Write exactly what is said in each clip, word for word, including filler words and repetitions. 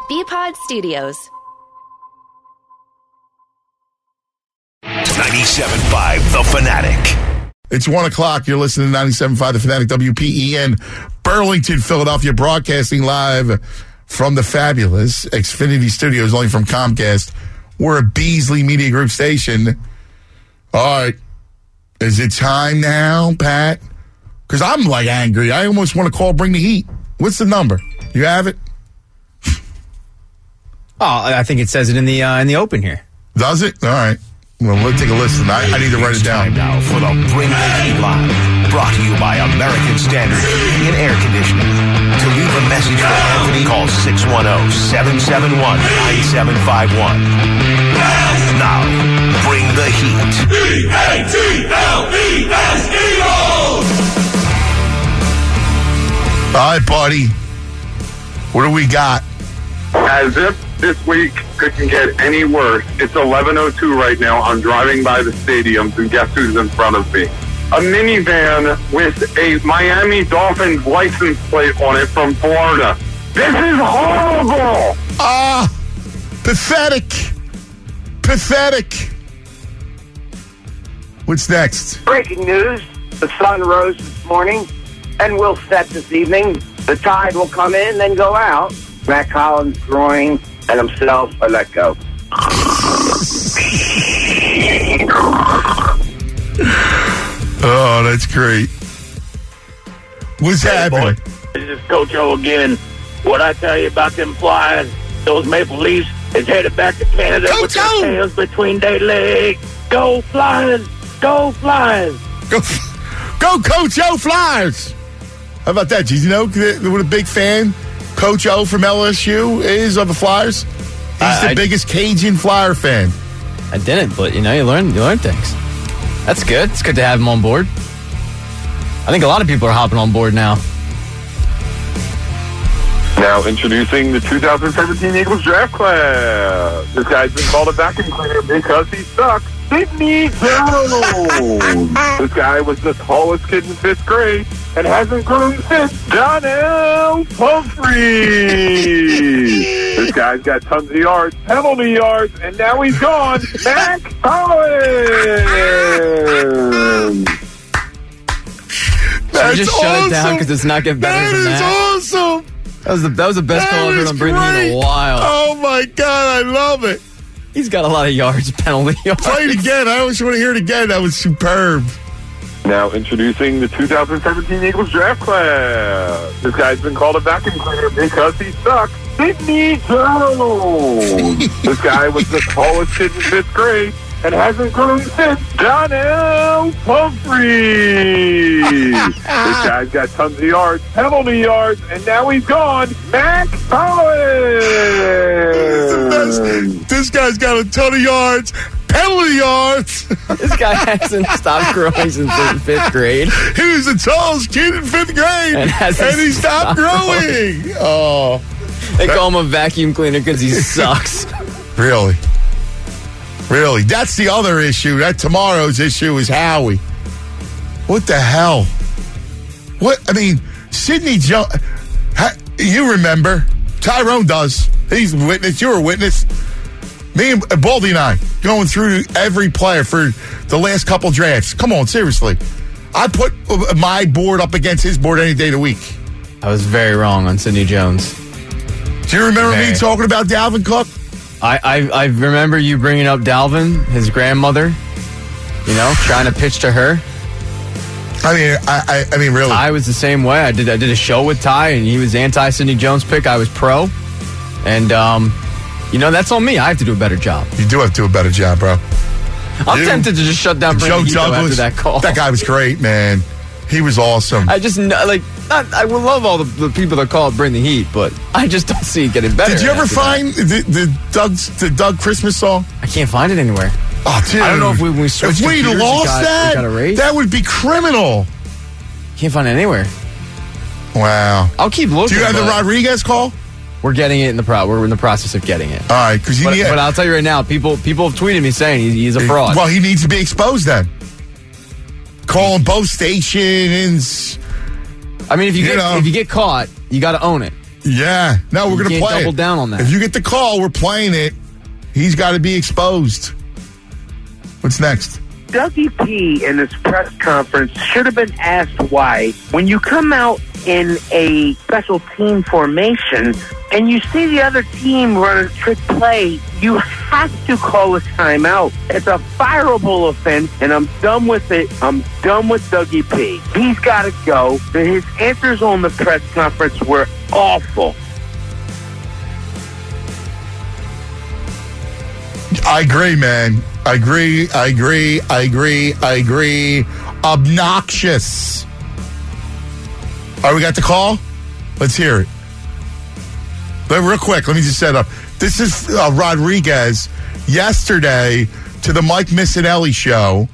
B-Pod Studios. ninety-seven point five The Fanatic. It's one o'clock. You're listening to ninety-seven point five The Fanatic, W P E N, Burlington, Philadelphia, broadcasting live from the fabulous Xfinity Studios, only from Comcast. We're a Beasley Media Group station. All right. Is it time now, Pat? Because I'm, like, angry. I almost want to call Bring the Heat. What's the number? You have it? Oh, I think it says it in the uh, in the open here. Does it? All right. Well, let's take a listen. I, I need to write it down. Time now for the Bring the Heat line, brought to you by American Standard Heating and Air Conditioning. To leave a message for Anthony, call six one zero, seven seven one, nine seven five one. Now, bring the heat. E A T L E S Eagles! All right, buddy. What do we got? As if this week couldn't get any worse, it's eleven oh two right now. I'm driving by the stadiums, and guess who's in front of me? A minivan with a Miami Dolphins license plate on it from Florida. This is horrible! Ah, pathetic. Pathetic. What's next? Breaking news, the sun rose this morning and will set this evening. The tide will come in, then go out. Matt Collins, groin, and himself are let go. Oh, that's great. What's hey, happening? Boy, this is Coach O again. What I tell you about them Flyers, those Maple Leafs is headed back to Canada Coach with their O! tails between their legs. Go Flyers! Go Flyers! Go, go Coach O Flyers! How about that? Did you know what a big fan Coach O from L S U is of the Flyers? He's I, the I, biggest Cajun Flyer fan. I didn't, but you know, you learn you learn things. That's good. It's good to have him on board. I think a lot of people are hopping on board now. Now introducing the two thousand seventeen Eagles draft class. This guy's been called a vacuum cleaner because he sucks. Sidney Jones. This guy was the tallest kid in fifth grade and hasn't grown since. Donnell Pumphrey. This guy's got tons of yards, penalty yards, and now he's gone. Mac Collins. Should we just shut awesome. it down because it's not getting better That than is that? awesome. That was the that was the best That call I've heard is on Bring the Heat in great. a while. Oh, my God. I love it. He's got a lot of yards, penalty yards. Play it again. I always want to hear it again. That was superb. Now introducing the two thousand seventeen Eagles draft class. This guy's been called a vacuum cleaner because he sucks. Sidney Jones. This guy was the tallest kid in fifth grade and hasn't grown since. Donnell Pumphrey. This guy's got tons of yards, penalty yards, and now he's gone. Mac Collins. This guy's got a ton of yards, penalty yards. This guy hasn't stopped growing since fifth grade. He was the tallest kid in fifth grade, And and, hasn't he stopped, stopped growing. Oh, They call him a vacuum cleaner because he sucks. really? Really? That's the other issue. That tomorrow's issue is Howie. What the hell? What? I mean, Sidney Jones. You remember? Tyrone does. He's a witness. You're a witness. Me and Baldy and I going through every player for the last couple drafts. Come on, seriously. I put my board up against his board any day of the week. I was very wrong on Sidney Jones. Do you remember Very. me talking about Dalvin Cook? I, I I remember you bringing up Dalvin, his grandmother, you know, trying to pitch to her. I mean, I, I, I mean, really. I was the same way. I did I did a show with Ty, and he was anti Sidney Jones pick. I was pro, and um, you know, that's on me. I have to do a better job. You do have to do a better job, bro. I'm You- tempted to just shut down Joe Brandon Heath, though, after Douglas. that call. That guy was great, man. He was awesome. I just know, like, not, I would love all the, the people that call it Bring the Heat, but I just don't see it getting better. Did you ever after find the, the Doug's the Doug Christmas song? that. I can't find it anywhere. Oh, dude. I don't know if we, when we switched If we'd computers, it lost got- it that, got erased. that would be criminal. Can't find it anywhere. Wow. I'll keep looking. Do you have the but Rodriguez call? We're getting it in the pro. We're in the process of getting it. All right, because But, need. but I'll tell you right now, people people have tweeted me saying he's, he's a fraud. Well, he needs to be exposed then. Calling both stations. I mean, if you, You get know. if you get caught, you got to own it. Yeah. No, we're You going to can't play double it. down on that. If you get the call, we're playing it. He's got to be exposed. What's next? Dougie P in his press conference should have been asked why, when you come out in a special team formation and you see the other team run a trick play, you have to call a timeout. It's a fireable offense, and I'm done with it. I'm done with Dougie P. He's got to go. His answers on the press conference were awful. I agree, man. I agree. I agree. I agree. I agree. Obnoxious. All right, we got the call? Let's hear it. But real quick, let me just set up. This is uh, Rodriguez yesterday to the Mike Missinelli show.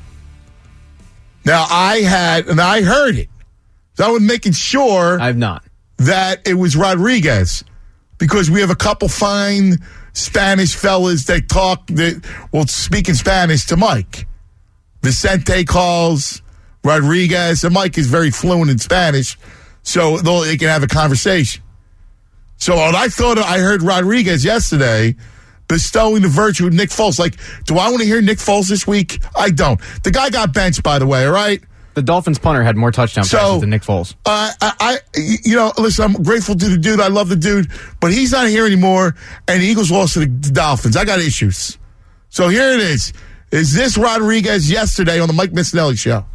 Now, I had, and I heard it. So I was making sure I have not. that it was Rodriguez because we have a couple fine Spanish fellas that talk, that will speak in Spanish to Mike. Vicente calls Rodriguez, and Mike is very fluent in Spanish, so they can have a conversation. So when I thought I heard Rodriguez yesterday bestowing the virtue of Nick Foles, like, do I want to hear Nick Foles this week? I don't. The guy got benched, by the way, all right? The Dolphins punter had more touchdown So, passes than Nick Foles. Uh, I, I, you know, listen, I'm grateful to the dude. I love the dude, but he's not here anymore, and the Eagles lost to the Dolphins. I got issues. So here it is. Is this Rodriguez yesterday on the Mike Missinelli show?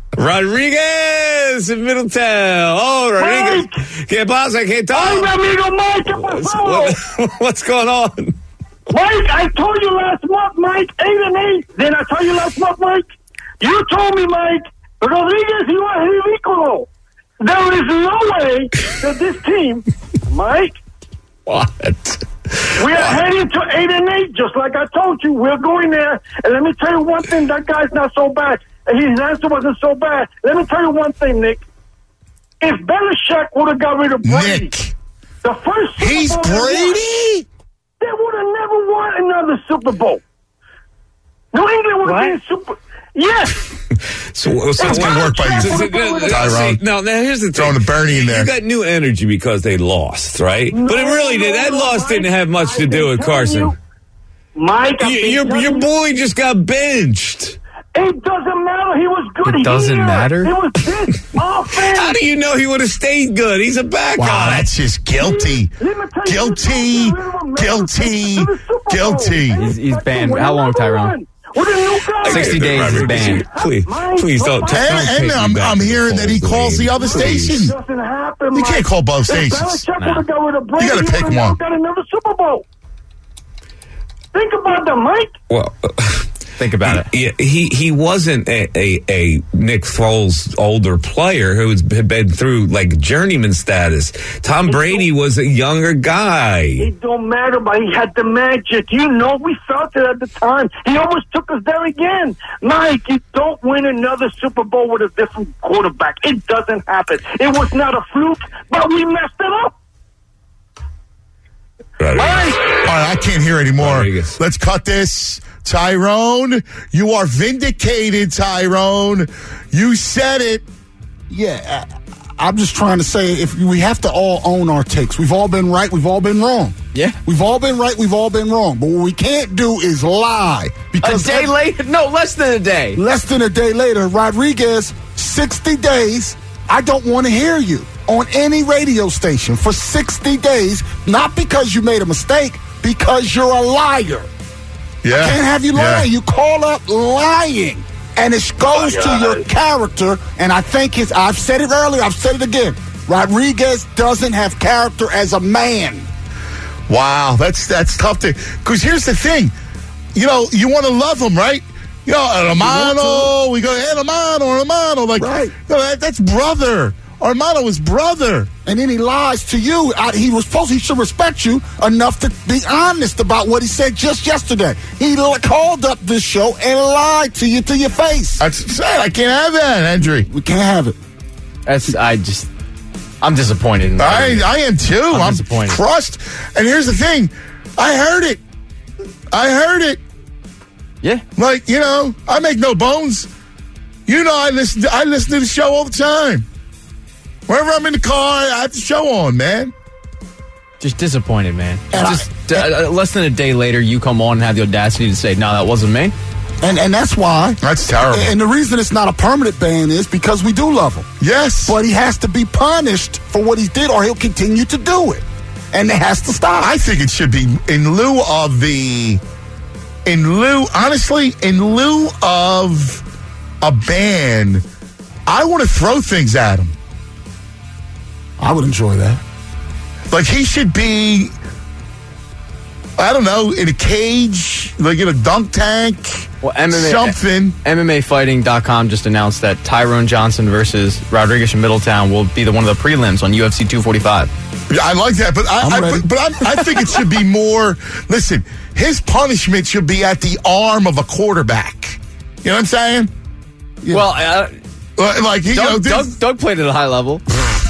Rodriguez in Middletown. Oh, Rodriguez. ¿Qué pasa? ¿Qué tal? Ay, mi amigo Mike, ¿qué What's, pasó? what, what's going on? Mike, I told you last month, Mike, eight and eight. Didn't I tell you last month, Mike? You told me, Mike, Rodriguez, you are ridículo. There is no way that this team, Mike, What? we are heading to eight and eight, just like I told you. We're going there, and let me tell you one thing: that guy's not so bad. His answer wasn't so bad. Let me tell you one thing, Nick. If Belichick would have got rid of Brady, Nick. the first Super He's Bowl they won, Brady? they would have never won another Super Bowl. New England would have been Super. Yes. So, so That's gonna work by you, So- so- no, Tyrone. see, now, now here's the thing. Throwing the Bernie in there. You got new energy because they lost, right? No, but it really no, did. That no, loss Mike, didn't have much to I've do been with telling Carson. you, Mike, I've You- been your telling your you, boy just got benched. It doesn't matter. He was good. It doesn't here. matter? It was this offense. How do you know he would have stayed good? He's a backup. Wow, that's just guilty. Let me tell you, Guilty. this is Guilty. to the Super Bowl. Guilty. He's- he's banned. We're How long, number Tyrone? one. With a new guy. sixty days is Robert, banned. Please, please don't. don't And, take and me I'm, back I'm to the hearing that he Foles calls the days. other Please. station. Doesn't happen, You Mike. can't call both If stations. Belichick Nah. would have got rid of Brady, You gotta he pick would've one. got another Super Bowl. Think about that, Mike. Well, Think about it. yeah, he he wasn't a, a, a Nick Foles older player who's been through like journeyman status. Tom Brady was a younger guy. It don't matter, but he had the magic. You know, we felt it at the time. He almost took us there again. Mike, you don't win another Super Bowl with a different quarterback. It doesn't happen. It was not a fluke, but we messed it up. Right. Mike, All right, I can't hear anymore. Rodriguez. Let's cut this. Tyrone, you are vindicated, Tyrone. You said it. Yeah, I- I'm just trying to say if we have to all own our takes. We've all been right, we've all been wrong. Yeah. We've all been right, we've all been wrong. But what we can't do is lie. A Because day ev- later? No, less than a day. less than a day later, Rodriguez, sixty days, I don't want to hear you on any radio station for sixty days, not because you made a mistake, because you're a liar. Yeah. Can't have you Yeah. lying. You call up lying. And it goes to your character. And I think his, I've said it earlier, I've said it again. Rodriguez doesn't have character as a man. Wow, that's that's tough to. Because here's the thing, you know, you want to love him, right? You know, hermano, we go, hey, hermano, hermano, like, Right. you know, that, that's brother. Armando is brother. And then he lies to you. I, he was supposed, he should respect you enough to be honest about what he said just yesterday. He l- called up this show and lied to you to your face. That's sad. I can't have that, Andrew. We can't have it. That's I just I'm disappointed. In I, that. I am too. I'm I'm, disappointed. crushed. And here's the thing, I heard it. I heard it. Yeah. Like, you know, I make no bones. You know, I listen. To, I listen to the show all the time. Wherever I'm in the car, I have the show on, man. Just disappointed, man. And Just I- uh, less than a day later, you come on and have the audacity to say, no, that wasn't me. And and that's why. That's terrible. And the reason it's not a permanent ban is because we do love him. Yes. But he has to be punished for what he did, or he'll continue to do it. And it has to stop. I think it should be in lieu of the, in lieu, honestly, in lieu of a ban, I want to throw things at him. I would enjoy that. Like, he should be, I don't know, in a cage, like in a dunk tank, Well, M M A, something. M M A Fighting dot com just announced that Tyrone Johnson versus Rodriguez from Middletown will be the one of the prelims on U F C two forty-five. Yeah, I like that, but I, I'm I ready. but, but I, I think it should be more. Listen, his punishment should be at the arm of a quarterback. You know what I'm saying? Well, uh, Uh, Like he, you know, Doug, this, Doug, Doug played at a high level.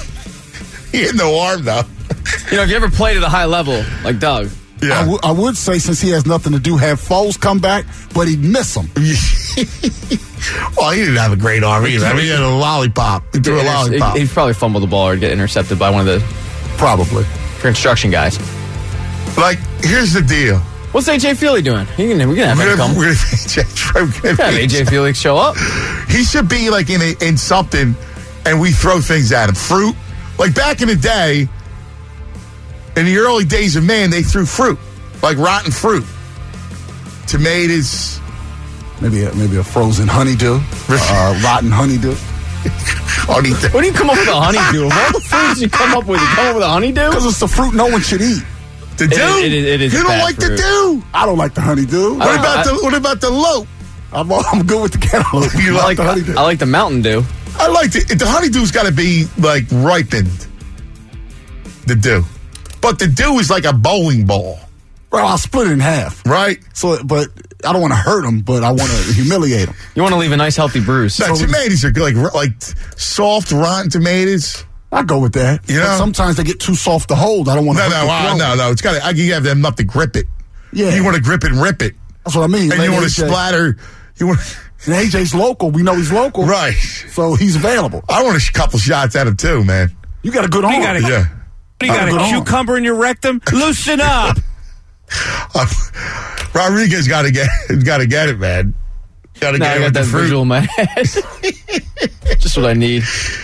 he had no arm though. You know, if you ever played at a high level, like Doug. I, w- I would say, since he has nothing to do, have Foles come back, but he'd miss him. Well, he didn't have a great arm either. I mean, he had a lollipop. He threw a Inter- lollipop. He'd probably fumble the ball or get intercepted by one of the Probably. construction guys. Like, here's the deal. What's A J Feely doing? He can, we can have We're him gonna, come. we're gonna, we're gonna Have A J Feely show up. He should be like in a, in something, and we throw things at him. Fruit, like back in the day, in the early days of man, they threw fruit, like rotten fruit, tomatoes. Maybe a, maybe a frozen honeydew, uh, rotten honeydew. honeydew. What do you come up with a honeydew? Of all the foods you come up with, you come up with a honeydew? Because it's the fruit no one should eat. The It dew? is- it is- it is you a don't bad like fruit. the dew? I don't like the honeydew. What I- about I- the what about the lope? I'm, I'm good with the cantaloupe. You I I like, the honeydew. I like the Mountain Dew. I like the the honeydew's got to be like ripened. The dew, but the dew is like a bowling ball, Well, I'll split it in half. right? So, but I don't want to hurt him, but I want to humiliate him. You want to leave a nice, healthy bruise. No, tomatoes are good, like like soft rotten tomatoes. I go with that. You But know? sometimes they get too soft to hold. I don't want to. No, no, uh, no, no. It's got to. You have enough to grip it. Yeah, You want to grip it and rip it, that's what I mean. and you Like want A to J. splatter. You want. And A J's local. We know he's local, Right. So he's available. I want a sh- couple shots at him too, man. You got a good arm. got a- Yeah. You got Uh, good a on. cucumber in your rectum? Loosen up. Uh, Rodriguez got to get. Got to get it, man. Got to Now get I it got with the that fruit. visual in my head. Just what I need.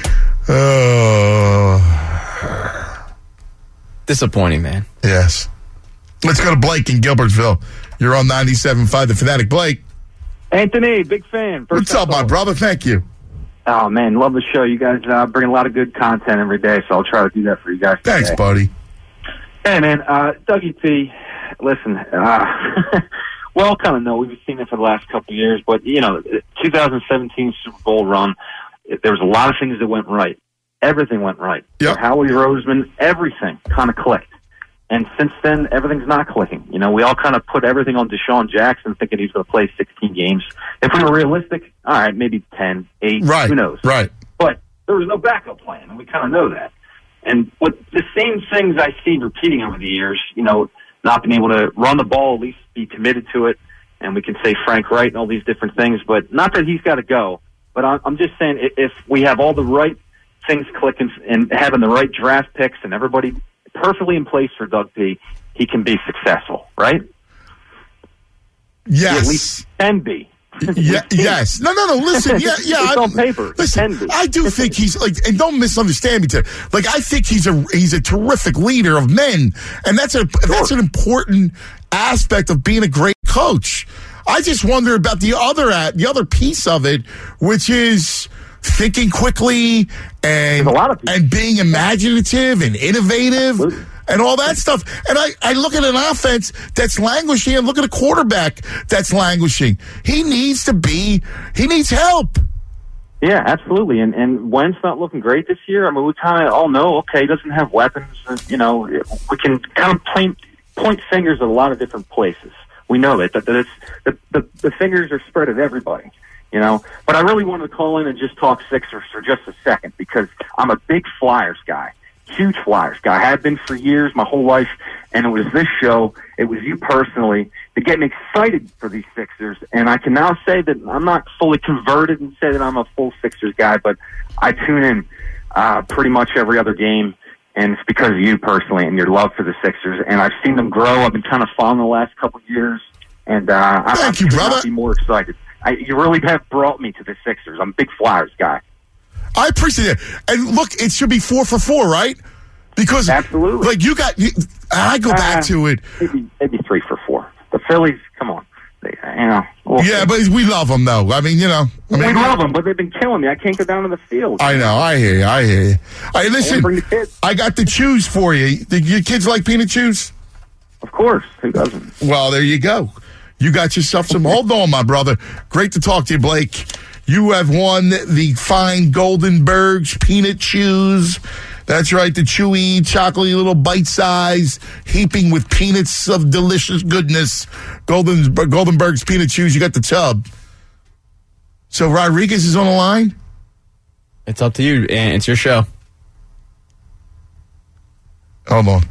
Oh, Disappointing, man. yes. Let's go to Blake in Gilbertsville. You're on ninety-seven point five, The Fanatic. Blake, Anthony, big fan. First what's up, my time brother? Thank you. Oh, man, love the show. You guys uh, bring a lot of good content every day, so I'll try to do that for you guys Thanks, today. buddy. Hey, man, uh, Dougie P, listen, uh, we all kind of know. We've seen it for the last couple of years, but, you know, twenty seventeen Super Bowl run, it, there was a lot of things that went right. Everything went right. Yep. For Howie Roseman, everything kind of clicked. And since then, everything's not clicking. You know, we all kind of put everything on Deshaun Jackson thinking he's going to play sixteen games. If we were realistic, all right, maybe ten, eight, Right. who knows? Right. But there was no backup plan, and we kind of know that. And what the same things I see repeating over the years, you know, not being able to run the ball, at least be committed to it, and we can say Frank Wright and all these different things, but not that he's got to go. But I'm I'm just saying, i- if we have all the right things clicking and having the right draft picks and everybody perfectly in place for Doug P, he can be successful, right? Yes. He at least can be. Yeah, yes. No, no, no. Listen, yeah, yeah. It's I- on paper. It Listen, can be. I do think he's like, and don't misunderstand me. To like, I think he's a he's a terrific leader of men, and that's a that's an important aspect of being a great coach. I just wonder about the other at the other piece of it, which is thinking quickly and There's a lot of people. and being imaginative and innovative. Absolutely. And all that stuff. And I, I look at an offense that's languishing and look at a quarterback that's languishing. He needs to be, he needs help. Yeah, absolutely. And and Wentz not looking great this year. I mean, we kind of all know, okay, he doesn't have weapons. And, you know, we can kind of point, point fingers at a lot of different places. We know it, that, that it's, the, the, the fingers are spread at everybody, you know. But I really wanted to call in and just talk Sixers for just a second because I'm a big Flyers guy. Huge Flyers guy. I have been for years, my whole life, and it was this show, it was you personally, that get me excited for these Sixers. And I can now say that I'm not fully converted and say that I'm a full Sixers guy, but I tune in uh, pretty much every other game. and it's because of you personally and your love for the Sixers. And I've seen them grow. I've been kind of following the last couple of years, and uh, I, Thank I you, could brother. not be more excited. I, you really have brought me to the Sixers. I'm a big Flyers guy. I appreciate it. And look, it should be four for four, right? Because absolutely, like you got, you, I go back uh, to it. Maybe, maybe three for four. The Phillies, come on, they, you know. We'll yeah, see. but we love them though. I mean, you know, I mean, we love them, but they've been killing me. I can't go down to the field. I know. I hear you. I hear you. All right, listen. bring the kids. I got the chews for you. Do your kids like peanut chews? Of course. Who doesn't? Well, there you go. You got yourself some. Hold on, my brother. Great to talk to you, Blake. You have won the fine Goldenberg's peanut chews. That's right, the chewy, chocolatey little bite size, heaping with peanuts of delicious goodness. Golden Goldenberg's peanut chews. You got the tub. So Rodriguez is on the line? It's up to you, and it's your show. Hold on.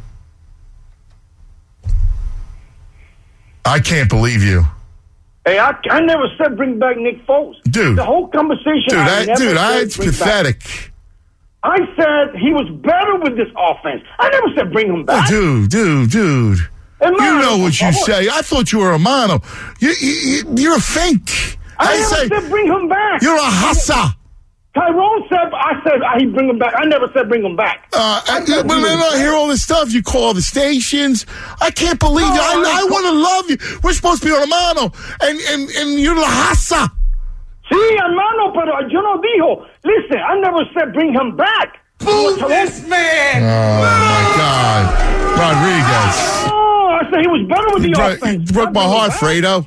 I can't believe you. Hey, I, I never said bring back Nick Foles. Dude. The whole conversation. Dude, I that, never dude, said I, it's bring pathetic. Back. I said he was better with this offense. I never said bring him back. Oh, dude, dude, dude. Hermano, you know what you por favor. say. I thought you were a mano. You, you, you're a fake. I, I never say, said bring him back. You're a hassa. Tyrone said, I said uh, he bring him back. I never said bring him back. Uh, I, but then I hear all this stuff. You call the stations. I can't believe No, you. I, I- I want to love you. We're supposed to be on a mano, and and and you're la hassa. Sí, hermano, pero yo no dijo. Listen, I never said bring him back. Boo this man! Oh my God, Rodriguez. Oh, I said he was better with the You broke, offense. you broke my Not bring him heart, back. Fredo.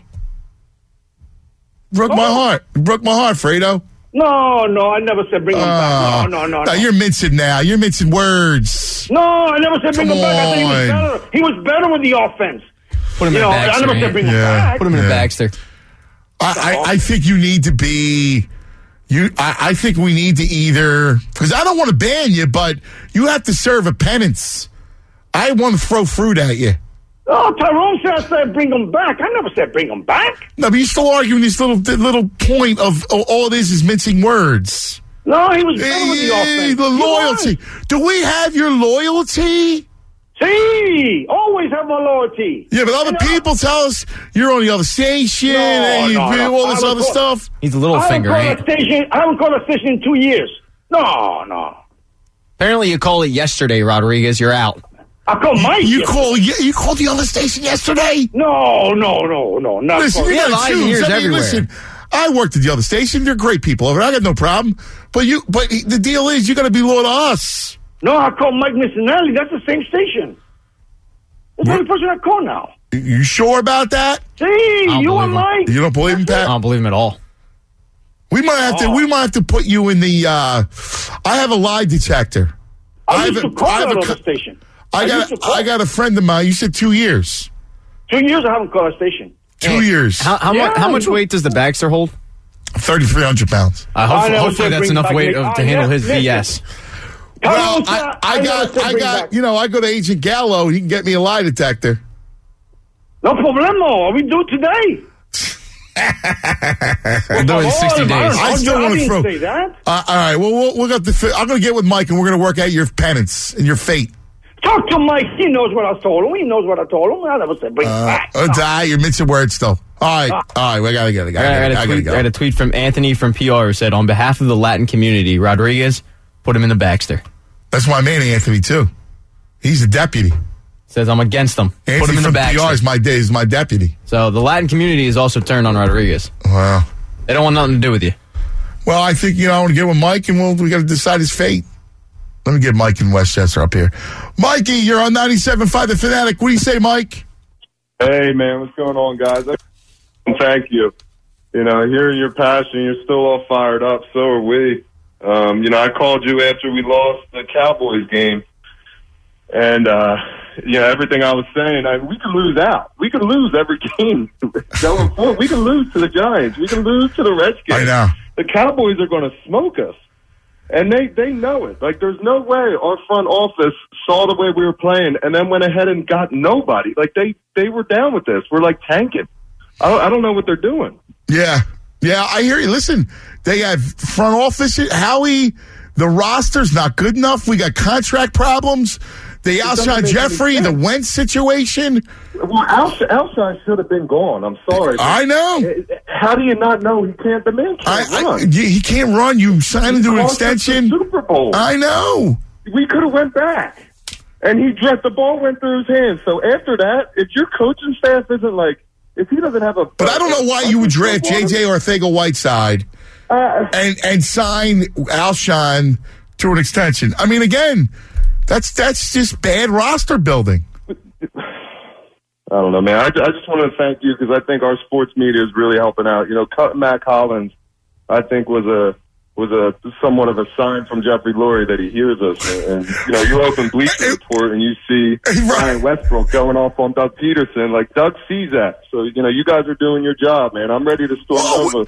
Broke my Oh. heart. You broke my heart, Fredo. No, no, I never said bring him Oh, back. No, no, no, no. You're mincing now. You're mincing words. No, I never said bring Come him back. I said he was on. better. He was better with the offense. Put him You in know, Baxter. I never said man. bring him Yeah. back. Put him in Yeah. Baxter. I, I, I think you need to be. You, I, I think we need to either, because I don't want to ban you, but you have to serve a penance. I want to throw fruit at you. Oh, Tyrone said I said bring him back. I never said bring him back. No, but you're still arguing this little little point of oh, all this is mincing words. No, he was better with the Eh, offense. the He loyalty. Do we have your loyalty? See, always have my loyalty. Yeah, but other You know, people tell us you're on the other station No, and you no, do no. all this I other was- stuff. He's a little I haven't finger, called ain't a station. I haven't called a station in two years. No, no. Apparently, you called it yesterday, Rodriguez. You're out. I called Mike. You yesterday. call you, you called the other station yesterday? No, no, no, no. Not Listen, call- you have gotta eyes and choose. ears I mean, everywhere. listen, I worked at the other station. They're great people over there. I got no problem. But you, but the deal is, you got to be loyal to us. No, I called Mike Missinelli. That's the same station. That's the only person I call now. You sure about that? See, don't you believe and him. Mike. You don't believe in I Pat? don't believe him at all. We might have to. Oh. We might have to put you in the. Uh, I have a lie detector. I, I used have to a- call I have that a other co- station. I used got. to A, call. I got a friend of mine. You said two years. Two years I haven't called a station. Two years. How, how, Yeah, much, how I much do. weight does the Baxter hold? Thirty-three hundred pounds. Uh, hopefully, I never hopefully said that's bring enough back weight Nick. of, to I handle never- his listen. V S. Well, Tyrone I, said I never got. said I bring got. back. You know, I go to Agent Gallo. He can get me a lie detector. No problemo. We do it today. We'll do it in sixty Oh, days. I still I want to didn't throw. say that. Uh, all right. Well, we'll, we'll got the. fi- I'm going to get with Mike, and we're going to work out your penance and your fate. Talk to Mike. He knows what I told him. He knows what I told him. I never said bring Uh, it back. oh, die. You're mincing words still. All right. All right. We gotta get it. I got, I, got a tweet, I got a tweet from Anthony from P R who said, on behalf of the Latin community, Rodriguez, put him in the Baxter. That's my man, Anthony, too. He's a deputy. Says, I'm against them. Put Anthony him in the from P R Baxter. is my, is my deputy. So the Latin community is also turned on Rodriguez. Wow. They don't want nothing to do with you. Well, I think, you know, I want to get with Mike, and we'll, we got to decide his fate. Let me get Mike in Westchester up here. Mikey, you're on ninety-seven point five The Fanatic. What do you say, Mike? Hey, man, what's going on, guys? Thank you. You know, hearing your passion, you're still all fired up. So are we. Um, you know, I called you after we lost the Cowboys game. And, uh, you know, everything I was saying, I, we could lose out. We could lose every game going forward. We can lose to the Giants. We can lose to the Redskins. I know. The Cowboys are going to smoke us. And they, they know it. Like, there's no way our front office saw the way we were playing and then went ahead and got nobody. Like, they, they were down with this. We're, like, tanking. I don't, I don't know what they're doing. Yeah. Yeah, I hear you. Listen, they have front office. Howie, The roster's not good enough. We got contract problems. The Alshon Jeffrey, the Wentz situation. Well, Al- Alshon should have been gone. I'm sorry. I know. How do you not know he can't? The man can't I, run. I, he can't run. You signed him to an Cost us the extension. Super Bowl. I know. We could have went back, and he just the ball went through his hands. So after that, if your coaching staff isn't like, if he doesn't have a, but I don't know why you would draft J J Ortega-Whiteside uh, and and sign Alshon to an extension. I mean, again. That's that's just bad roster building. I don't know, man. I, I just want to thank you because I think our sports media is really helping out. You know, Matt Collins, I think was a was a somewhat of a sign from Jeffrey Lurie that he hears us. And, and you know, you open Bleacher Report and you see Ryan Westbrook going off on Doug Peterson. Like Doug sees that. So you know, you guys are doing your job, man. I'm ready to storm over.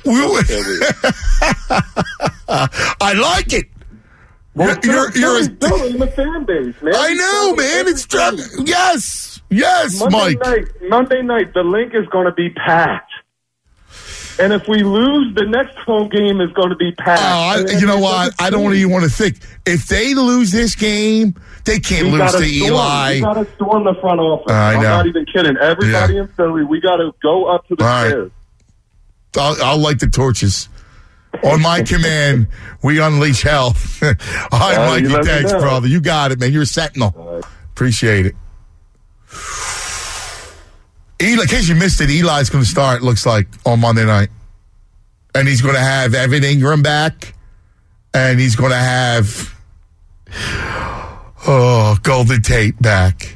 I like it. Well, you're, you're, you're building a fan base, man. I know, man. It's driving. Yes, yes, Monday Mike. Night, Monday night, the link is going to be packed. And if we lose, the next home game is going to be packed. Oh, I, you know what? I don't even want to think. If they lose this game, they can't we lose to storm. Eli. We got to storm the front office. I know. I'm not even kidding. Everybody yeah. in Philly, we got to go up to the stairs. Right. I'll, I'll light the torches. On my command, we unleash hell. All right, uh, Mikey, thanks, brother. You got it, man. You're a sentinel. Right. Appreciate it. Eli, in case you missed it, Eli's going to start, looks like, on Monday night. And he's going to have Evan Ingram back. And he's going to have, oh, Golden Tate back.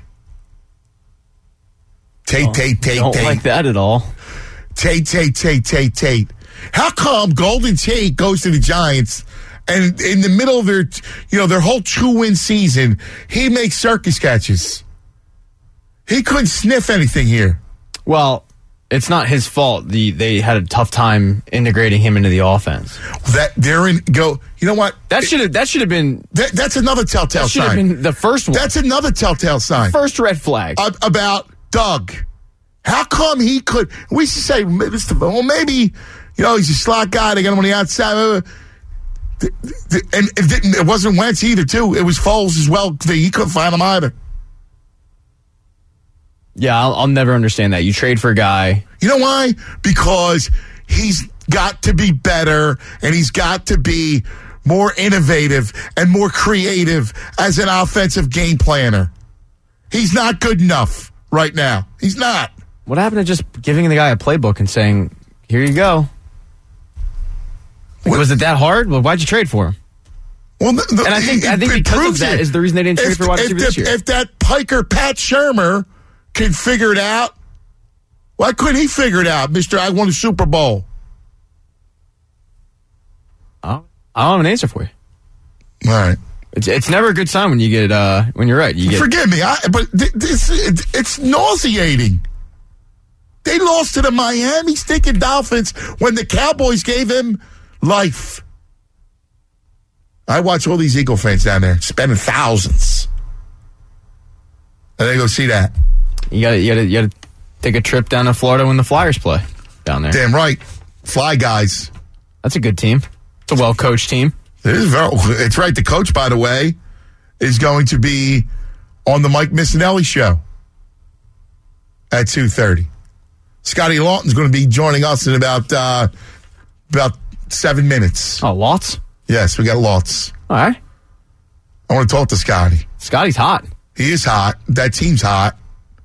Tate, oh, Tate, Tate, don't Tate. Don't like that at all. Tate, Tate, Tate, Tate, Tate. How come Golden Tate goes to the Giants and in the middle of their, you know, their whole two-win season, he makes circus catches? He couldn't sniff anything here. Well, it's not his fault. The they had a tough time integrating him into the offense. That they're in go. You know what? That should have that should have been. That, that's another telltale that should sign. Have been the first one. That's another telltale sign. First red flag uh, about Doug. How come he could? We should say, Mister Well, maybe. You know, he's a slot guy. They got him on the outside. And it wasn't Wentz either, too. It was Foles as well. He couldn't find him either. Yeah, I'll, I'll never understand that. You trade for a guy. You know why? Because he's got to be better, and he's got to be more innovative and more creative as an offensive game planner. He's not good enough right now. He's not. What happened to just giving the guy a playbook and saying, here you go? Was it that hard? Well, why'd you trade for him? Well, the, the, and I think I think because of that it. is the reason they didn't trade if, for wide receiver this year. If that Piker Pat Shurmur can figure it out, why couldn't he figure it out, Mister I won a Super Bowl? I don't, I don't have an answer for you. All right. It's it's never a good sign when you get uh, when you're right. You get. Forgive me, I, but this it, it's nauseating. They lost to the Miami stinking Dolphins when the Cowboys gave him life. I watch all these Eagle fans down there spending thousands, and they go see that. You got to you got to you got to take a trip down to Florida when the Flyers play down there. Damn right, Fly Guys. That's a good team. It's a well coached team. It is very. It's right. The coach, by the way, is going to be on the Mike Missinelli show at two thirty. Scotty Lawton's going to be joining us in about uh, about seven minutes. Oh, lots? Yes, we got lots. All right. I want to talk to Scotty. Scotty's hot. He is hot. That team's hot.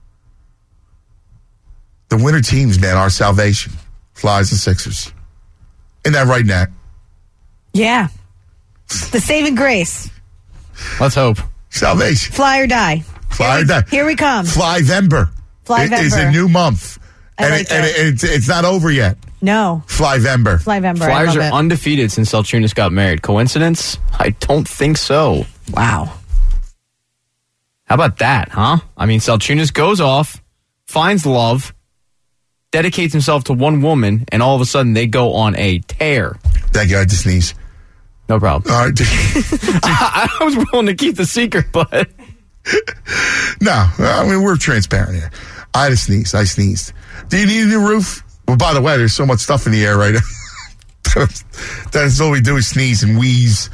The winter teams, man, our salvation. Flyers and Sixers. Isn't that right, Nat? Yeah. The saving grace. Let's hope. Salvation. Fly or die. Fly here or die. We, here we come. Flyvember. Flyvember. It's a new month. I and like it, and it, it's, it's not over yet. No. Flyvember. Flyvember. Flyers are it. undefeated since Selchunas got married. Coincidence? I don't think so. Wow. How about that, huh? I mean, Selchunas goes off, finds love, dedicates himself to one woman, and all of a sudden they go on a tear. Thank you. I had to sneeze. No problem. All right. I, I was willing to keep the secret, but... No, I mean, we're transparent here. I had to sneeze. I sneezed. Do you need a new roof? Well, by the way, there's so much stuff in the air right now. That's all we do is sneeze and wheeze.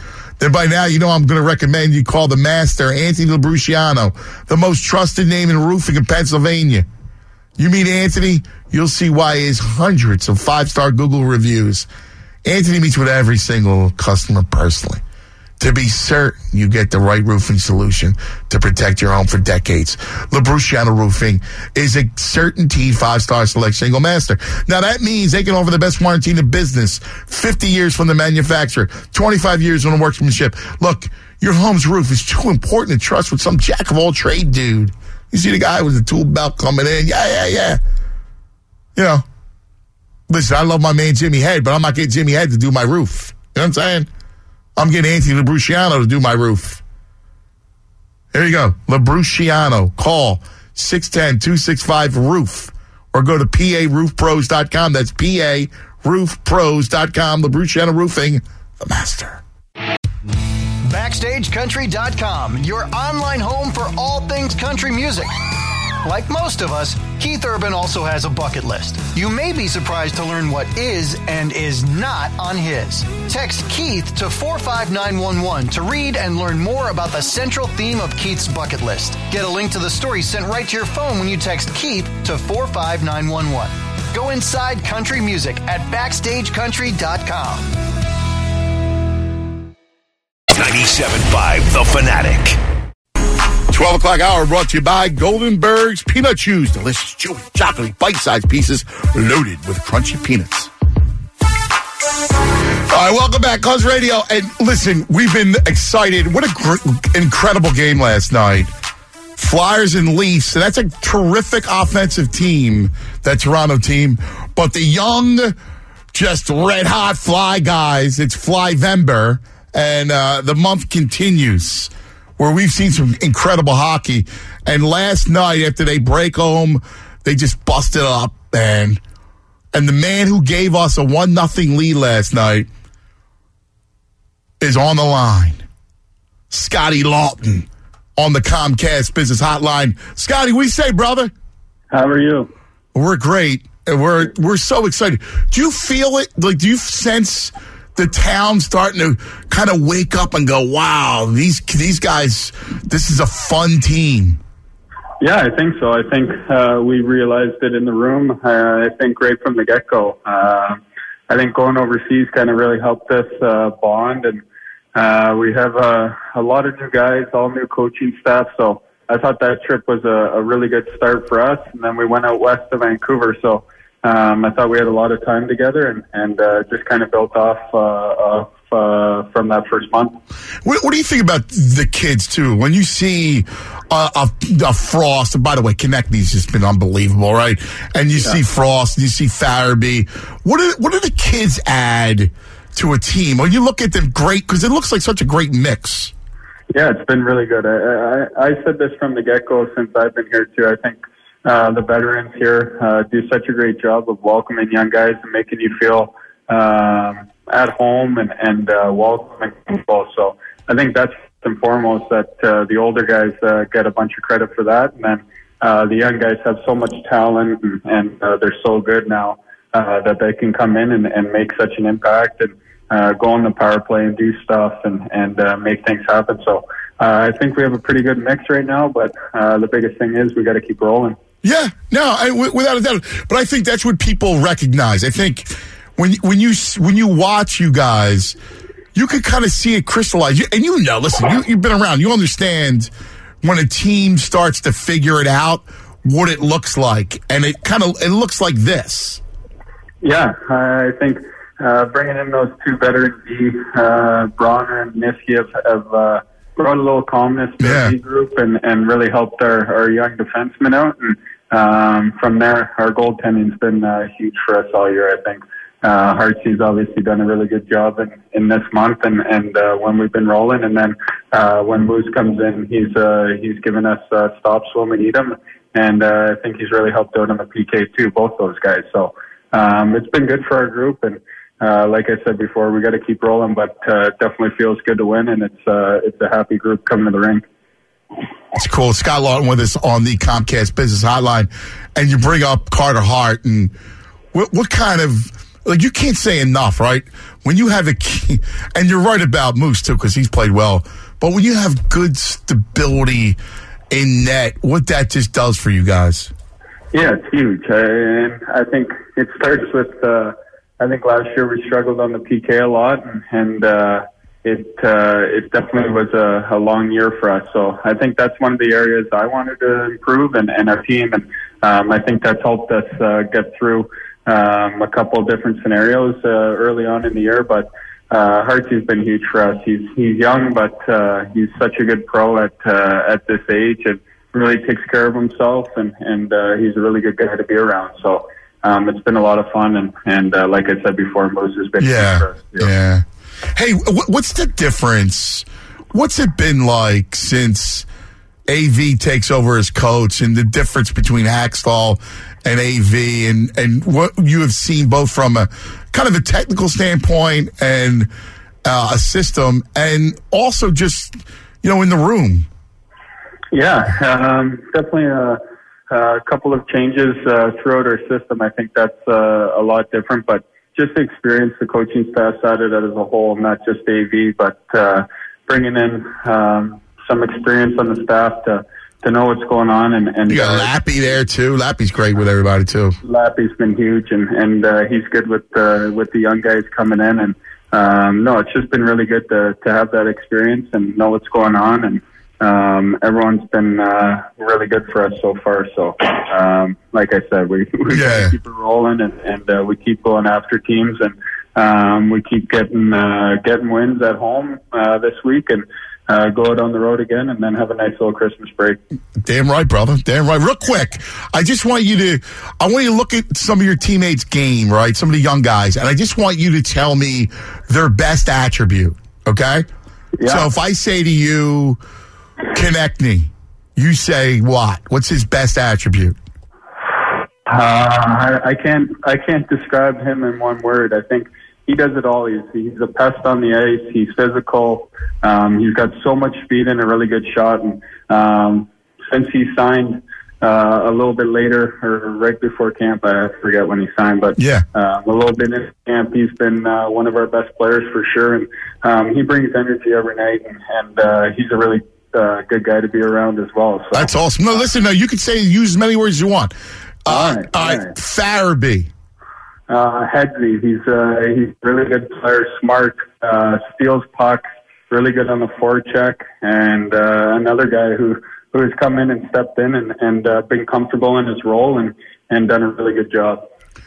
then by now you know I'm going to recommend you call the master, Anthony Labruciano, the most trusted name in roofing in Pennsylvania. You meet Anthony, you'll see why he has hundreds of five-star Google reviews. Anthony meets with every single customer personally to be certain you get the right roofing solution to protect your home for decades. Labruciano Roofing is a certainty five-star select single master. Now, that means they can offer the best warranty in the business, fifty years from the manufacturer, twenty-five years on the workmanship. Look, your home's roof is too important to trust with some jack-of-all-trade dude. You see the guy with the tool belt coming in? Yeah, yeah, yeah. You know, listen, I love my man Jimmy Head, but I'm not getting Jimmy Head to do my roof. You know what I'm saying? I'm getting Anthony Labruciano to do my roof. There you go. Labruciano. Call six one zero, two six five, roof or go to P A roof pros dot com. That's P A roof pros dot com. Labruciano Roofing, the master. Backstage Country dot com, your online home for all things country music. Like most of us, Keith Urban also has a bucket list. You may be surprised to learn what is and is not on his. Text Keith to four five nine one one to read and learn more about the central theme of Keith's bucket list. Get a link to the story sent right to your phone when you text Keith to four five nine one one. Go inside country music at backstage country dot com. ninety-seven point five The Fanatic. twelve o'clock hour brought to you by Goldenberg's Peanut Chews. Delicious, chewy, chocolatey, bite-sized pieces loaded with crunchy peanuts. All right, welcome back, Cuz Radio. And listen, we've been excited. What a gr- incredible game last night. Flyers and Leafs. And that's a terrific offensive team, that Toronto team. But the young, just red-hot Fly guys, it's Flyvember. And uh, the month continues, where we've seen some incredible hockey. And last night, after they break home, they just busted up, man. And the man who gave us a one nothing lead last night is on the line. Scotty Lawton on the Comcast Business Hotline. Scotty, what do you say, brother? How are you? We're great. We're we're so excited. Do you feel it? Like, do you sense the town starting to kind of wake up and go, wow, these these guys, this is a fun team? Yeah, I think so. I think uh, we realized it in the room. Uh, I think right from the get-go. Uh, I think going overseas kind of really helped us uh, bond, and uh, we have uh, a lot of new guys, all new coaching staff, so I thought that trip was a, a really good start for us, and then we went out west to Vancouver, so Um, I thought we had a lot of time together, and, and uh, just kind of built off, uh, off uh, from that first month. What, what do you think about the kids, too? When you see uh, a, a Frost, and by the way, Konechny's just been unbelievable, right? And you yeah. see Frost, and you see Farabee. What do, what do the kids add to a team? When you look at them, great, because it looks like such a great mix. Yeah, it's been really good. I, I, I said this from the get-go since I've been here, too. I think Uh, the veterans here uh, do such a great job of welcoming young guys and making you feel um, at home and, and uh, welcoming people. So I think that's first and foremost, that uh, the older guys uh, get a bunch of credit for that. And then uh, the young guys have so much talent, and, and uh, they're so good now uh, that they can come in and, and make such an impact and uh, go on the power play and do stuff and, and uh, make things happen. So uh, I think we have a pretty good mix right now, but uh, the biggest thing is we got to keep rolling. Yeah, no, I, w- without a doubt. But I think that's what people recognize. I think when when you when you watch you guys, you can kind of see it crystallize. You, and you know, listen, you, you've been around. You understand when a team starts to figure it out, what it looks like, and it kind of it looks like this. Yeah, I think uh, bringing in those two veterans, uh, Bronner and Niski, have, have uh, brought a little calmness to yeah. the group and, and really helped our, our young defensemen out. And Um, from there, our goaltending's been uh, huge for us all year, I think. Uh, Hartsy's obviously done a really good job in, in this month and, and uh, when we've been rolling. And then uh, when Moose comes in, he's uh, he's given us uh, stops when we need him. And uh, I think he's really helped out on the P K too, both those guys. So um, it's been good for our group. And uh, like I said before, we got to keep rolling, but uh, it definitely feels good to win. And it's uh, it's a happy group coming to the rink. It's cool. Scott Lawton with us on the Comcast Business Hotline, and you bring up Carter Hart, and what, what kind of like you can't say enough, right? When you have a key, and you're right about Moose too, because he's played well. But when you have good stability in net, what that just does for you guys. Yeah, it's huge. Uh, and I think it starts with, uh, I think last year we struggled on the P K a lot, and, and uh, it uh, it definitely was a, a long year for us. So I think that's one of the areas I wanted to improve, and, and our team. And um, I think that's helped us uh, get through um, a couple of different scenarios uh, early on in the year. But uh, Hartsy's been huge for us. He's he's young, but uh, he's such a good pro at uh, at this age, and really takes care of himself, and and uh, he's a really good guy to be around. So um, it's been a lot of fun, and and uh, like I said before, Moose has been yeah, huge for us. Too. Yeah. Hey, wh- what's the difference? What's it been like since A V takes over as coach, and the difference between Hackstall and A V, and and what you have seen both from a kind of a technical standpoint and uh, a system, and also just you know in the room. Yeah, um, definitely a, a couple of changes uh, throughout our system. I think that's uh, a lot different, but just the experience the coaching staff's at it as a whole, not just A V, but uh, bringing in um, some experience on the staff to, to know what's going on. And, and you got uh, Lappy there too. Lappy's great with everybody too. Lappy's been huge, and and uh, he's good with uh, with the young guys coming in. And um, no, it's just been really good to to have that experience and know what's going on. And Um, everyone's been uh, really good for us so far. So, um, like I said, we we yeah. keep it rolling, and, and uh, we keep going after teams, and um, we keep getting uh, getting wins at home uh, this week, and uh, go out on the road again, and then have a nice little Christmas break. Damn right, brother. Damn right. Real quick, I just want you to I want you to look at some of your teammates' game, right? Some of the young guys, and I just want you to tell me their best attribute. Okay. Yeah. So if I say to you, Konechny, you say what? What's his best attribute? Uh, I, I can't. I can't describe him in one word. I think he does it all. He's he's a pest on the ice. He's physical. Um, he's got so much speed and a really good shot. And um, since he signed uh, a little bit later, or right before camp, I forget when he signed, but yeah, uh, a little bit in camp, he's been uh, one of our best players for sure. And um, he brings energy every night, and, and uh, he's a really Uh, good guy to be around as well. So. That's awesome. No, listen, no, you can say use as many words as you want. Uh, all right, all right. Farabee. Uh, Headsy, he's uh, he's a really good player, smart, uh, steals pucks, really good on the forecheck, and uh, another guy who, who has come in and stepped in and, and uh, been comfortable in his role and, and done a really good job.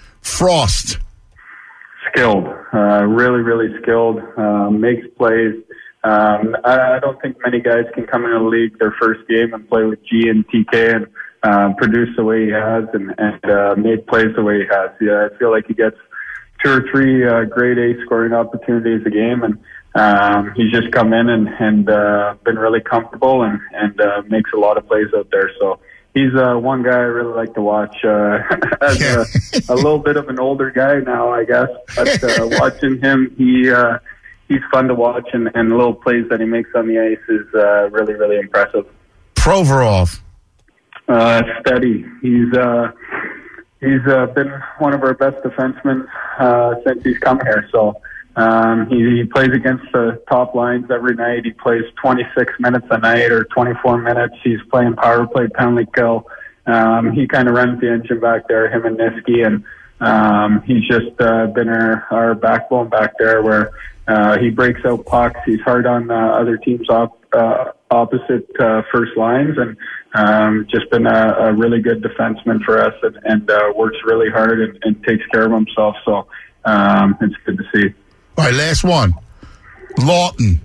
Frost. Skilled, uh, really, really skilled, uh, makes plays. Um, I, I don't think many guys can come in the league their first game and play with G and T K and uh, produce the way he has and, and uh, make plays the way he has. Yeah, I feel like he gets two or three uh, grade A scoring opportunities a game, and um, he's just come in and, and uh, been really comfortable and, and uh, makes a lot of plays out there. So he's uh, one guy I really like to watch. Uh, as a, a little bit of an older guy now, I guess, but uh, watching him, he uh, he's fun to watch, and, and the little plays that he makes on the ice is uh, really, really impressive. Provorov. Uh, steady. He's uh, he's uh, been one of our best defensemen uh, since he's come here. So um, he, he plays against the top lines every night. He plays twenty-six minutes a night or twenty-four minutes. He's playing power play, penalty kill. Um, he kind of runs the engine back there, him and Niski, and um, he's just uh, been our, our backbone back there where uh, he breaks out pucks. He's hard on uh, other teams' op, uh, opposite uh, first lines, and um, just been a, a really good defenseman for us, and, and uh, works really hard and, and takes care of himself. So um, it's good to see. All right, last one. Lawton.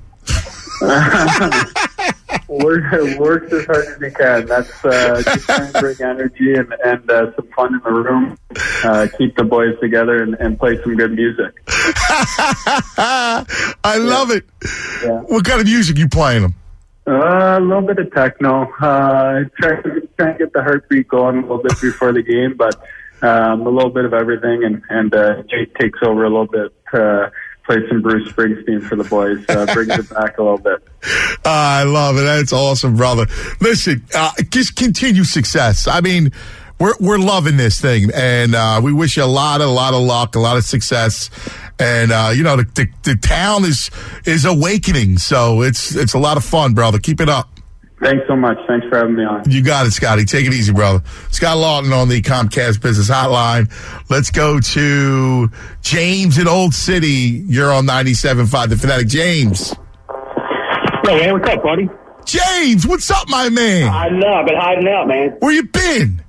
Work, works as hard as he can. That's uh, just trying to bring energy and, and uh, some fun in the room. Uh, keep the boys together and, and play some good music. I love yeah. it. Yeah. What kind of music you playing them? Uh, a little bit of techno. Uh, trying to try to get the heartbeat going a little bit before the game, but um, a little bit of everything. And and uh, Jake takes over a little bit. Uh, play some Bruce Springsteen for the boys. Uh, brings it back a little bit. Uh, I love it. That's awesome, brother. Listen, uh, just continue success. I mean, we're we're loving this thing, and uh, we wish you a lot, a lot of luck, a lot of success, and uh, you know the, the the town is is awakening, so it's it's a lot of fun, brother. Keep it up. Thanks so much. Thanks for having me on. You got it, Scotty. Take it easy, brother. Scott Lawton on the Comcast Business Hotline. Let's go to James in Old City. You're on ninety-seven point five, The Fanatic. James. Hey, man, what's up, buddy? James, what's up, my man? I know, I've been hiding out, man. Where you been?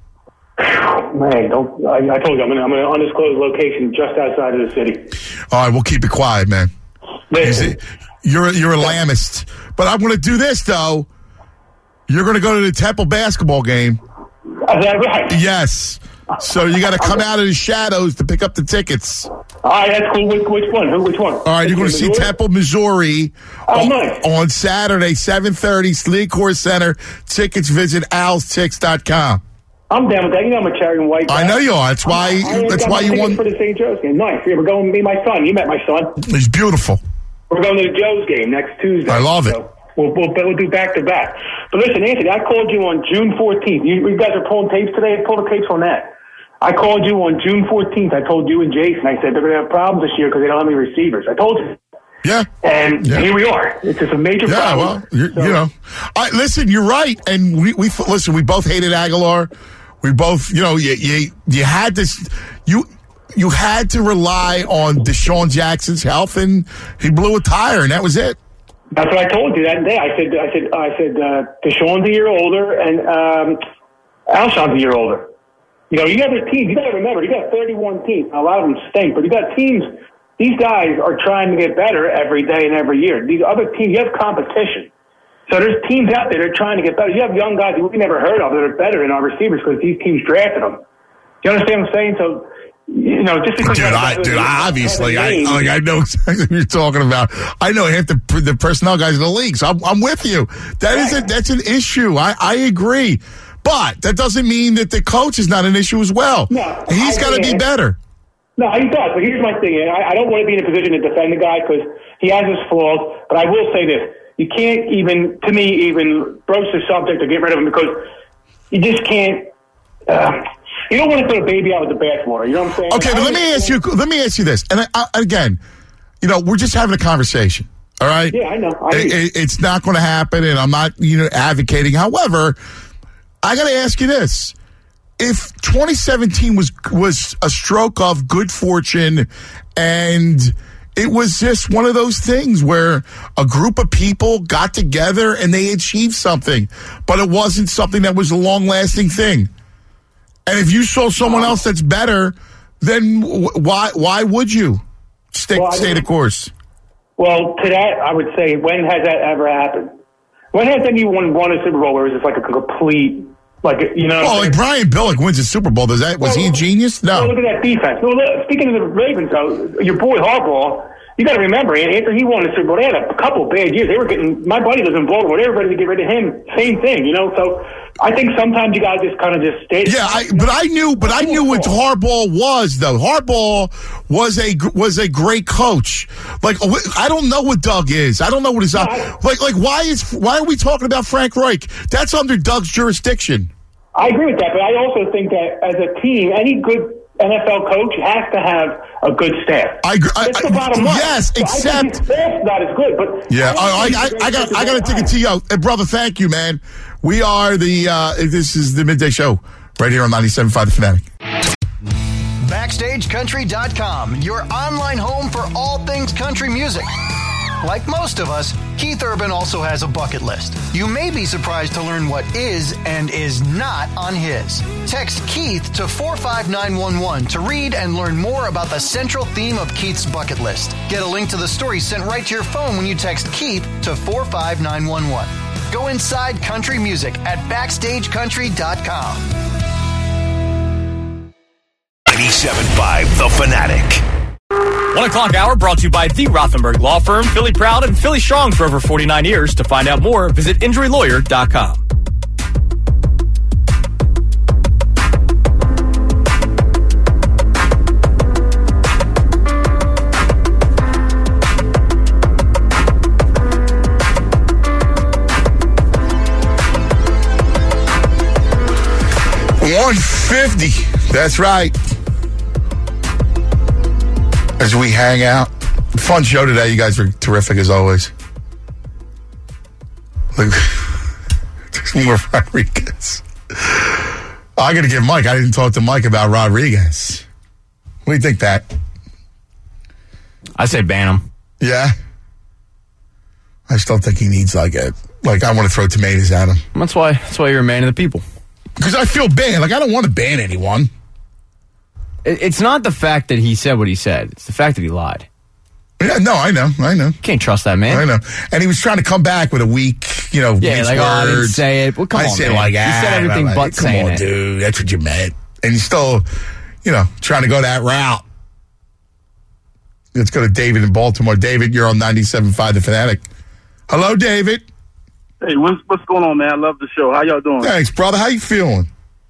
Man, don't, I, I told you, I'm in, I'm in an undisclosed location just outside of the city. All right, we'll keep it quiet, man. Listen. You're, you're a Lambist. But I'm going to do this, though. You're going to go to the Temple basketball game. Is that right? Yes. So you got to come out of the shadows to pick up the tickets. All right, that's cool. Which, which one? Who? Which one? All right, you're going to see Temple, Missouri oh, on, nice. on Saturday, seven thirty, Sleek Core Center. Tickets, visit als tix dot com. I'm down with that. You know I'm a cherry and white guy. I know you are. That's why. I, I that's why you won for the Saint Joe's game. Nice. Yeah, we're going to meet my son. You met my son. He's beautiful. We're going to the Joe's game next Tuesday. I love it. So we'll, we'll, we'll do back to back. But listen, Anthony, I called you on June fourteenth. You, you guys are pulling tapes today. Pull the tapes on that. I called you on June fourteenth. I told you and Jason, I said they're going to have problems this year because they don't have any receivers. I told you. Yeah. And yeah. here we are. It's just a major yeah, problem. Well, you, so. you know. I, listen, you're right. And we, we listen, we both hated Aguilar. We both, you know, you you, you had this, you you had to rely on Deshaun Jackson's health, and he blew a tire, and that was it. That's what I told you that day. I said, I said, I said, uh, Deshaun's a year older, and um, Alshon's a year older. You know, you got the teams. You got to remember, you got thirty-one teams. A lot of them stink, but you got teams. These guys are trying to get better every day and every year. These other teams, you have competition. So there's teams out there that are trying to get better. You have young guys that we never heard of that are better than our receivers because these teams drafted them. Do you understand what I'm saying? So, you know, just because dude, I, dude, I obviously, I like, I know exactly what you're talking about. I know half the the personnel guys in the league, so I'm, I'm with you. That right. is a, that's an issue. I, I agree. But that doesn't mean that the coach is not an issue as well. No, he's got to be better. No, he does. But here's my thing. I, I don't want to be in a position to defend the guy because he has his flaws. But I will say this. You can't even, to me, even broach the subject or get rid of him because you just can't. Uh, you don't want to throw a baby out with the bathwater. You know what I'm saying? Okay, but let me ask you. Let me ask you this. And I, I, again, you know, we're just having a conversation. All right. Yeah, I know. I it, it, it's not going to happen, and I'm not, you know, advocating. However, I got to ask you this. If twenty seventeen was was a stroke of good fortune and it was just one of those things where a group of people got together and they achieved something, but it wasn't something that was a long-lasting thing. And if you saw someone else that's better, then why why would you stick well, stay the course? Well, to that, I would say, when has that ever happened? When has anyone won a Super Bowl where it was just like a complete... Like, you know, oh, like Brian Billick wins a Super Bowl. Does that was well, he a genius? No. Well, look at that defense. Well, look, speaking of the Ravens, though, your boy Harbaugh, you got to remember, after he won the Super Bowl, they had a couple of bad years. They were getting my buddy lives in Baltimore. They were ready to get rid of him. Same thing, you know. So I think sometimes you got to just kind of just stay. Yeah, I, but I knew, but I knew what Harbaugh was, though. Harbaugh was a was a great coach. Like I don't know what Doug is. I don't know what his no, like. Like why is why are we talking about Frank Reich? That's under Doug's jurisdiction. I agree with that, but I also think that as a team, any good N F L coach has to have a good staff. I agree. That's I, the bottom line. Yes, so except I think his staff's not as good. But yeah, I, I, I, I, I got I got to take it to you, hey, brother. Thank you, man. We are the uh, this is the midday show right here on ninety-seven point five The Fanatic. Backstage Country dot com, your online home for all things country music. Like most of us, Keith Urban also has a bucket list. You may be surprised to learn what is and is not on his. Text Keith to four five nine one one to read and learn more about the central theme of Keith's bucket list. Get a link to the story sent right to your phone when you text Keith to four five nine one one. Go inside country music at backstage country dot com. ninety-seven point five The Fanatic. One o'clock hour brought to you by the Rothenberg Law Firm, Philly proud and Philly strong for over forty-nine years. To find out more, visit injury lawyer dot com. one fifty. That's right. As we hang out. Fun show today. You guys are terrific as always. Look, there's more Rodriguez. I got to give Mike. I didn't talk to Mike about Rodriguez. What do you think, Pat? I say ban him. Yeah? I still think he needs like a, like I want to throw tomatoes at him. That's why, that's why you're a man of the people. Because I feel bad. Like I don't want to ban anyone. It, it's not the fact that he said what he said. It's the fact that he lied. Yeah, no, I know, I know. Can't trust that man. I know. And he was trying to come back with a weak, you know, yeah, weak like, words. oh, I didn't say it. Well, come I on, say man. like, ah, he said everything like, but come saying on, it. dude, that's what you meant. And he's still, you know, trying to go that route. Let's go to David in Baltimore. David, you're on ninety-seven point five The Fanatic. Hello, David. Hey, what's what's going on, man? I love the show. How y'all doing? Thanks, brother. How you feeling?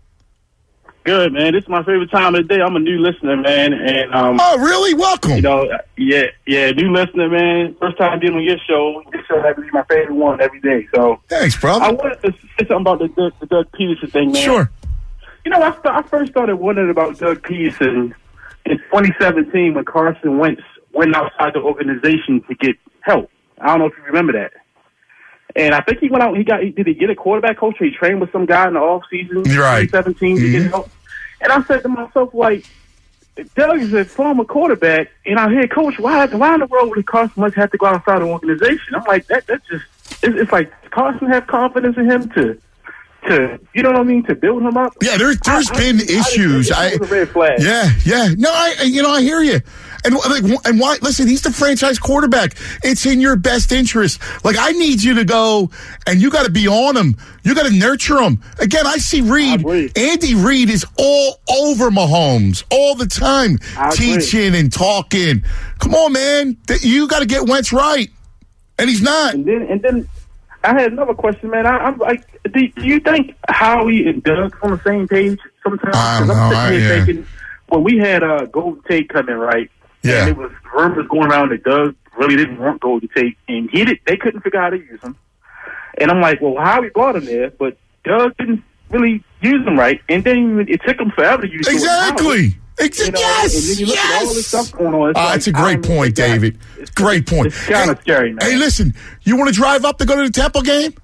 Good, man. This is my favorite time of the day. I'm a new listener, man. And um, oh, really? Welcome. You know, yeah, yeah, new listener, man. First time being on your show. Your show happens to be my favorite one every day. So thanks, brother. I wanted to say something about the Doug, the Doug Peterson thing, man. Sure. You know, I, st- I first started wondering about Doug Peterson in twenty seventeen when Carson Wentz went outside the organization to get help. I don't know if you remember that. And I think he went out. He got. He, did he get a quarterback coach? Or he trained with some guy in the off season, right? twenty seventeen mm-hmm. to get help. And I said to myself, like, Doug is a former quarterback and our head coach. Why? Why in the world would Carson Wentz have to go outside the organization? I'm like, that. That's just. It's, it's like Carson have confidence in him to. To you know what I mean, to build him up. Yeah, there's there's I, been I, issues. I, I, was a red flag. Yeah, yeah. No, I you know I hear you. And like and why? Listen, he's the franchise quarterback. It's in your best interest. Like I need you to go, and you got to be on him. You got to nurture him. Again, I see Reed. I Andy Reid is all over Mahomes all the time, teaching and talking. Come on, man. You got to get Wentz right, and he's not. And then and then. I had another question, man. I, I'm like, do, do you think Howie and Doug on the same page sometimes? I don't know. I'm I, here yeah. thinking, when we had uh, Golden Tate come in, right? Yeah. And it was rumors going around that Doug really didn't want Golden Tate, and he did. They couldn't figure out how to use him. And I'm like, well, Howie brought him there, but Doug didn't really use him right, and then it took him forever to use him. Exactly. You know, yes, and then you look yes. at all this stuff going on. It's uh, like, that's a great point, David. It's great point. It's kind of hey, scary, man. Hey, listen, you want to drive up to go to the Temple game?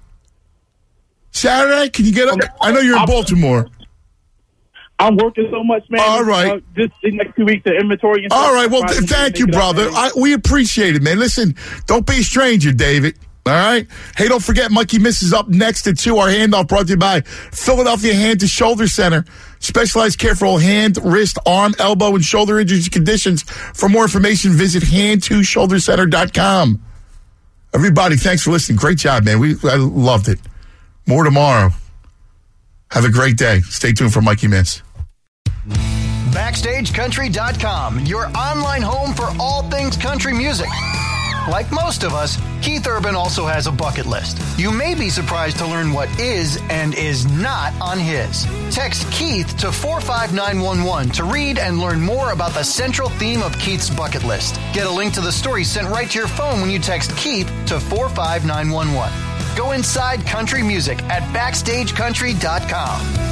Saturday? Can you get up? I know you're in Baltimore. I'm working so much, man. All right. Uh, just the next two weeks, the inventory and stuff. All right. Well, th- thank you, brother. Up, I, we appreciate it, man. Listen, don't be a stranger, David. All right? Hey, don't forget, Mikey Miss is up next at two. Our handoff brought to you by Philadelphia Hand to Shoulder Center. Specialized care for all hand, wrist, arm, elbow, and shoulder injuries and conditions. For more information, visit hand to shoulder center dot com. Everybody, thanks for listening. Great job, man. We I loved it. More tomorrow. Have a great day. Stay tuned for Mikey Miss. Backstage Country dot com, your online home for all things country music. Like most of us, Keith Urban also has a bucket list. You may be surprised to learn what is and is not on his. Text Keith to four five nine one one to read and learn more about the central theme of Keith's bucket list. Get a link to the story sent right to your phone when you text Keith to four five nine one one. Go inside country music at Backstage Country dot com.